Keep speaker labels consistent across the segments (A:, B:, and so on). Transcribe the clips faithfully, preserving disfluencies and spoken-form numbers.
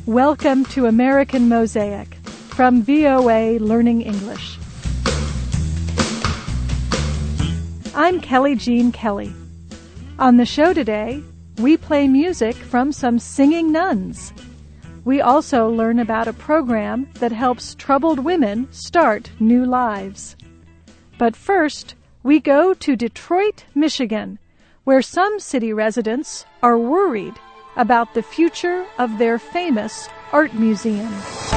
A: Welcome to American Mosaic from V O A Learning English. I'm Kelly Jean Kelly. On the show today, we play music from some singing nuns. We also learn about a program that helps troubled women start new lives. But first, we go to Detroit, Michigan, where some city residents are worried about the future of their famous art museum.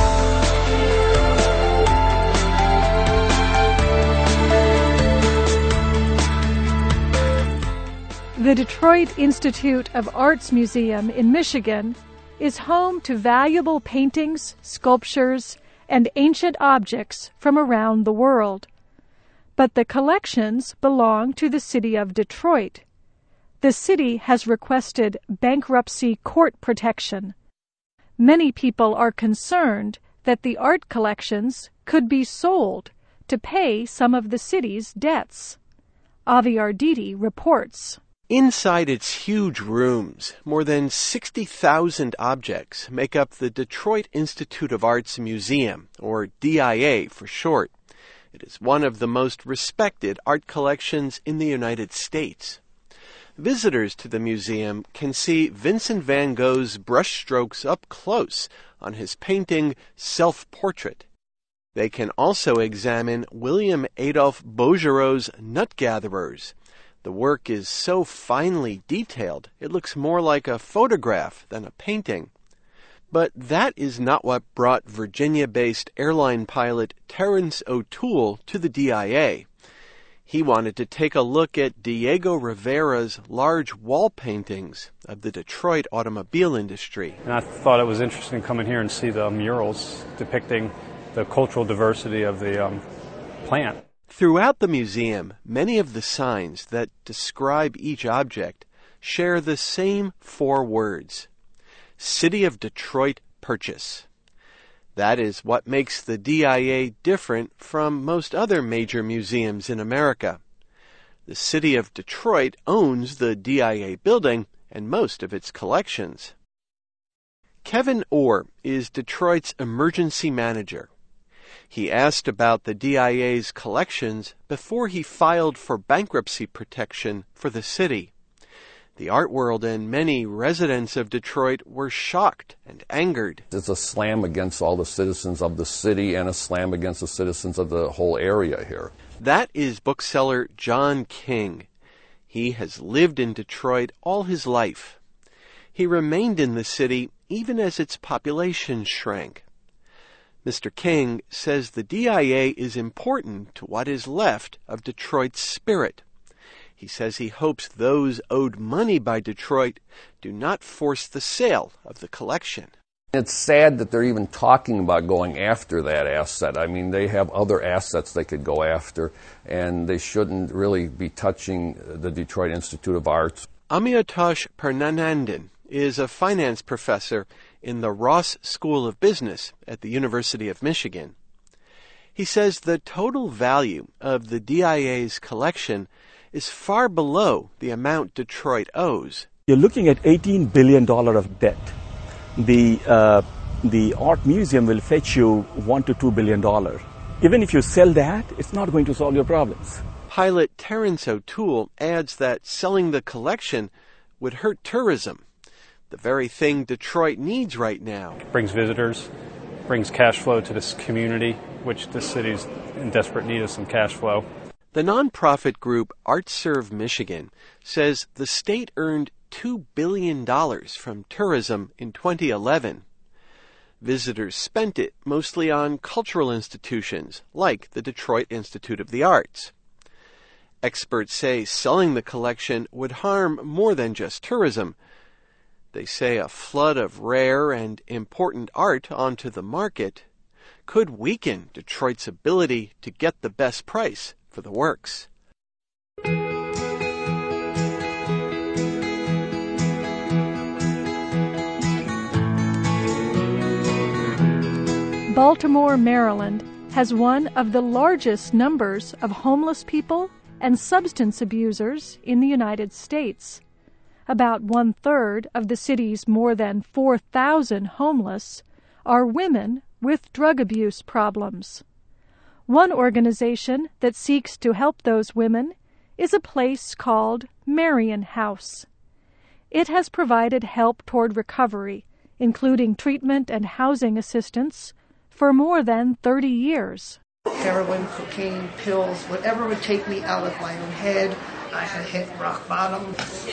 A: The Detroit Institute of Arts Museum in Michigan is home to valuable paintings, sculptures, and ancient objects from around the world. But the collections belong to the city of Detroit. The city has requested bankruptcy court protection. Many people are concerned that the art collections could be sold to pay some of the city's debts. Avi Arditi reports.
B: Inside its huge rooms, more than sixty thousand objects make up the Detroit Institute of Arts Museum, or D I A for short. It is one of the most respected art collections in the United States. Visitors to the museum can see Vincent van Gogh's brushstrokes up close on his painting Self-Portrait. They can also examine William Adolphe Bouguereau's Nut Gatherers. The work is so finely detailed, it looks more like a photograph than a painting. But that is not what brought Virginia-based airline pilot Terence O'Toole to the D I A. He wanted to take a look at Diego Rivera's large wall paintings of the Detroit automobile industry.
C: And I thought it was interesting to come in here and see the murals depicting the cultural diversity of the um, plant.
B: Throughout the museum, many of the signs that describe each object share the same four words: City of Detroit Purchase. That is what makes the D I A different from most other major museums in America. The city of Detroit owns the D I A building and most of its collections. Kevin Orr is Detroit's emergency manager. He asked about the D I A's collections before he filed for bankruptcy protection for the city. The art world and many residents of Detroit were shocked and angered.
D: It's a slam against all the citizens of the city and a slam against the citizens of the whole area here.
B: That is bookseller John King. He has lived in Detroit all his life. He remained in the city even as its population shrank. Mister King says the D I A is important to what is left of Detroit's spirit. He says he hopes those owed money by Detroit do not force the sale of the collection.
D: It's sad that they're even talking about going after that asset. I mean, they have other assets they could go after, and they shouldn't really be touching the Detroit Institute of Arts.
B: Amyutosh Purnanandan is a finance professor in the Ross School of Business at the University of Michigan. He says the total value of the D I A's collection is far below the amount Detroit owes.
E: You're looking at eighteen billion dollars of debt. The, uh, the art museum will fetch you one to two billion dollars. Even if you sell that, it's not going to solve your problems.
B: Pilot Terence O'Toole adds that selling the collection would hurt tourism, the very thing Detroit needs right now.
C: It brings visitors, brings cash flow to this community, which this city's in desperate need of some cash flow.
B: The nonprofit group ArtServe Michigan says the state earned two billion dollars from tourism in twenty eleven. Visitors spent it mostly on cultural institutions like the Detroit Institute of the Arts. Experts say selling the collection would harm more than just tourism. They say a flood of rare and important art onto the market could weaken Detroit's ability to get the best price for the works.
A: Baltimore, Maryland has one of the largest numbers of homeless people and substance abusers in the United States. About one-third of the city's more than four thousand homeless are women with drug abuse problems. One organization that seeks to help those women is a place called Marian House. It has provided help toward recovery, including treatment and housing assistance, for more than thirty years.
F: Heroin, cocaine, pills, whatever would take me out of my own head. I had hit rock bottom.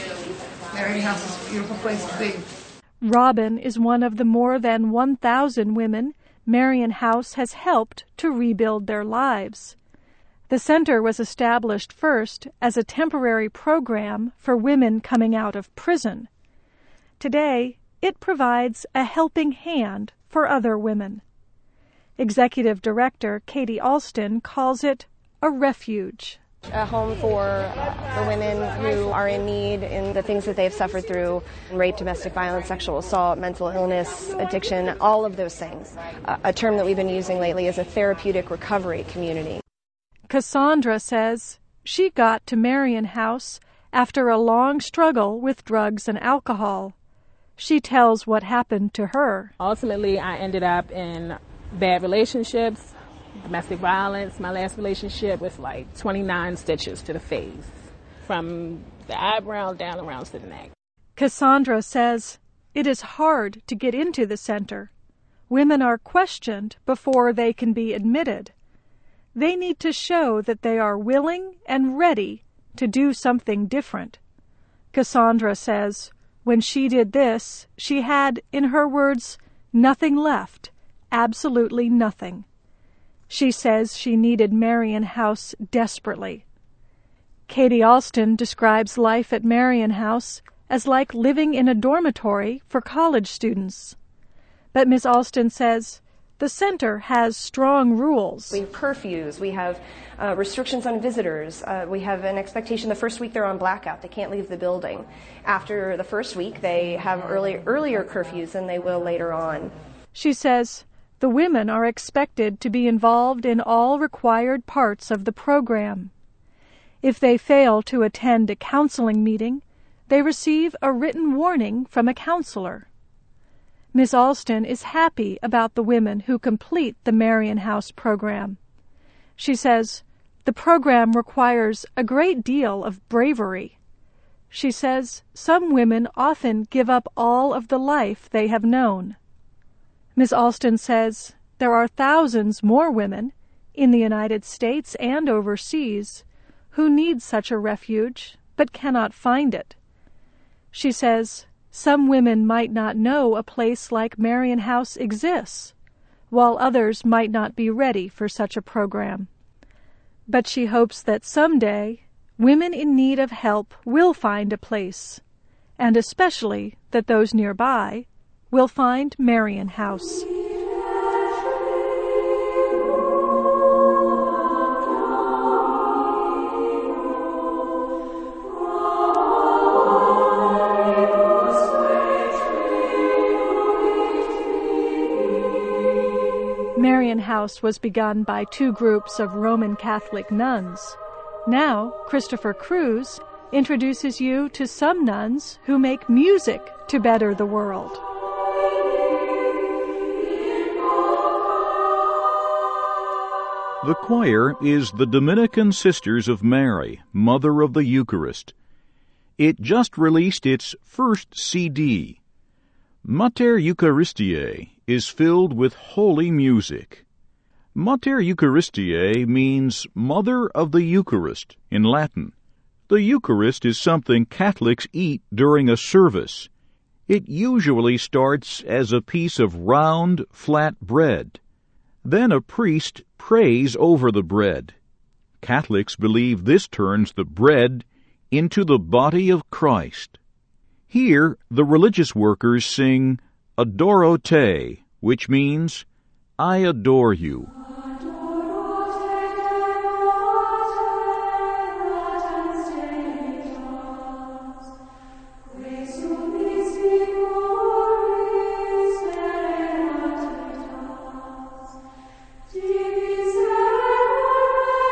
F: Marian House is a beautiful place to be.
A: Robin is one of the more than one thousand women Marian House has helped to rebuild their lives. The center was established first as a temporary program for women coming out of prison. Today, it provides a helping hand for other women. Executive Director Katie Alston calls it a refuge.
G: A home for uh, the women who are in need in the things that they've suffered through: rape, domestic violence, sexual assault, mental illness, addiction, all of those things. Uh, a term that we've been using lately is a therapeutic recovery community.
A: Cassandra says she got to Marian House after a long struggle with drugs and alcohol. She tells what happened to her.
H: Ultimately, I ended up in bad relationships, domestic violence. My last relationship was like twenty-nine stitches to the face, from the eyebrow down around to the neck.
A: Cassandra says it is hard to get into the center. Women are questioned before they can be admitted. They need to show that they are willing and ready to do something different. Cassandra says when she did this, she had, in her words, nothing left, absolutely nothing. She says she needed Marian House desperately. Katie Alston describes life at Marian House as like living in a dormitory for college students. But Miz Alston says the center has strong rules.
G: We have curfews. We have uh, restrictions on visitors. Uh, we have an expectation the first week they're on blackout. They can't leave the building. After the first week, they have early, earlier curfews than they will later on.
A: She says the women are expected to be involved in all required parts of the program. If they fail to attend a counseling meeting, they receive a written warning from a counselor. Miz Alston is happy about the women who complete the Marian House program. She says the program requires a great deal of bravery. She says some women often give up all of the life they have known. Miz Alston says there are thousands more women in the United States and overseas who need such a refuge but cannot find it. She says some women might not know a place like Marian House exists, while others might not be ready for such a program. But she hopes that someday women in need of help will find a place, and especially that those nearby will find Marian House. Marian House was begun by two groups of Roman Catholic nuns. Now, Christopher Cruz introduces you to some nuns who make music to better the world.
I: The choir is the Dominican Sisters of Mary, Mother of the Eucharist. It just released its first C D. Mater Eucharistiae is filled with holy music. Mater Eucharistiae means Mother of the Eucharist in Latin. The Eucharist is something Catholics eat during a service. It usually starts as a piece of round, flat bread. Then a priest prays over the bread. Catholics believe this turns the bread into the body of Christ. Here, the religious workers sing Adoro Te, which means, I adore you.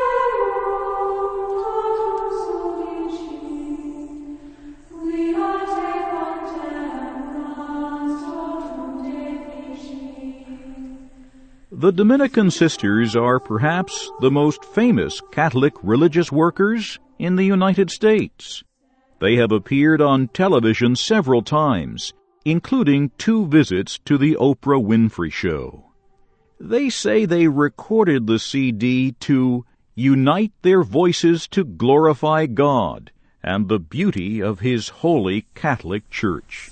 J: We are
I: The Dominican Sisters are perhaps the most famous Catholic religious workers in the United States. They have appeared on television several times, including two visits to the Oprah Winfrey Show. They say they recorded the C D to unite their voices to glorify God and the beauty of His holy Catholic Church.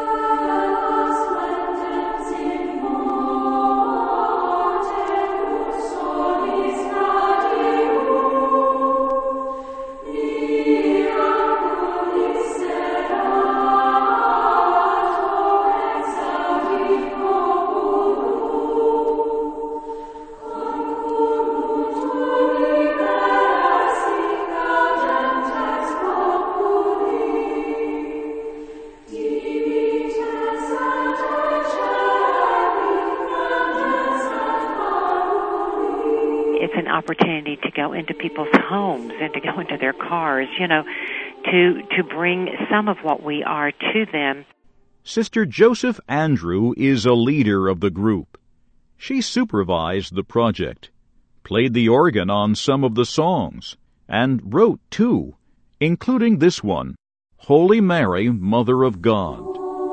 J: Opportunity to go into people's homes and to go into their cars, you know, to to bring some of what we are to them.
I: Sister Joseph Andrew is a leader of the group. She supervised the project, played the organ on some of the songs, and wrote too, including this one, Holy Mary, Mother of God.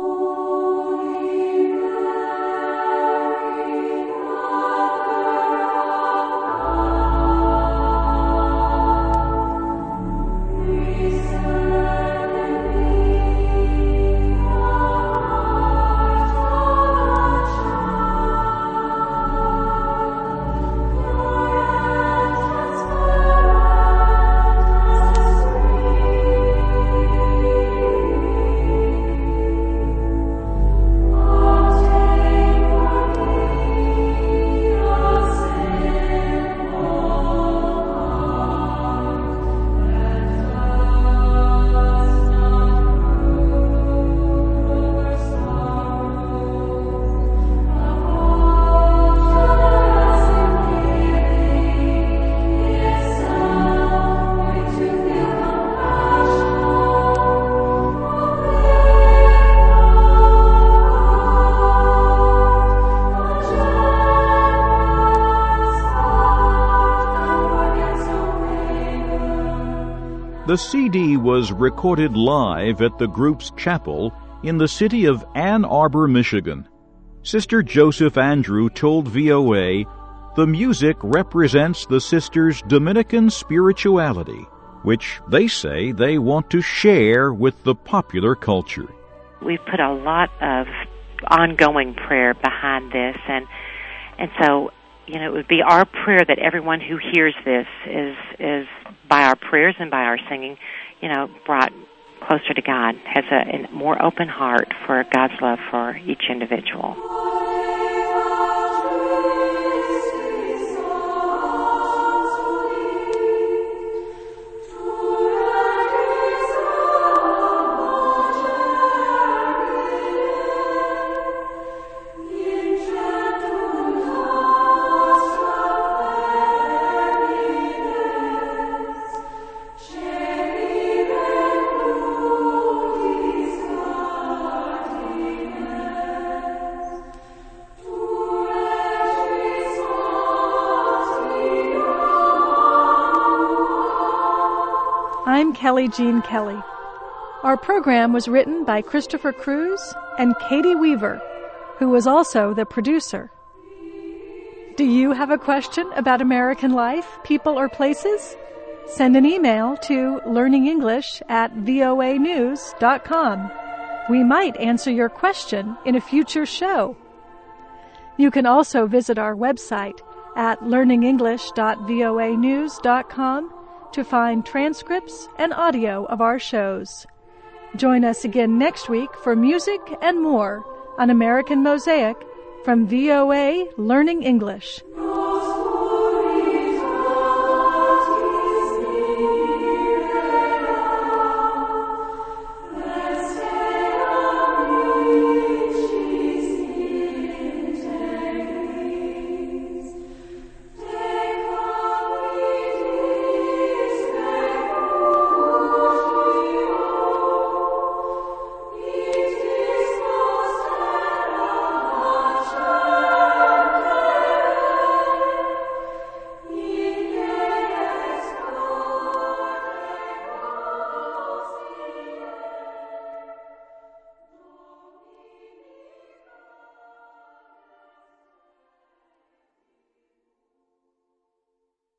I: The C D was recorded live at the group's chapel in the city of Ann Arbor, Michigan. Sister Joseph Andrew told V O A the music represents the sisters' Dominican spirituality, which they say they want to share with the popular culture.
J: We've put a lot of ongoing prayer behind this, and and so, you know, it would be our prayer that everyone who hears this is is by our prayers and by our singing, you know, brought closer to God, has a, a more open heart for God's love for each individual.
A: I'm Kelly Jean Kelly. Our program was written by Christopher Cruz and Katie Weaver, who was also the producer. Do you have a question about American life, people, or places? Send an email to learningenglish at voa news dot com. We might answer your question in a future show. You can also visit our website at learning english dot voa news dot com to find transcripts and audio of our shows. Join us again next week for music and more on American Mosaic from V O A Learning English.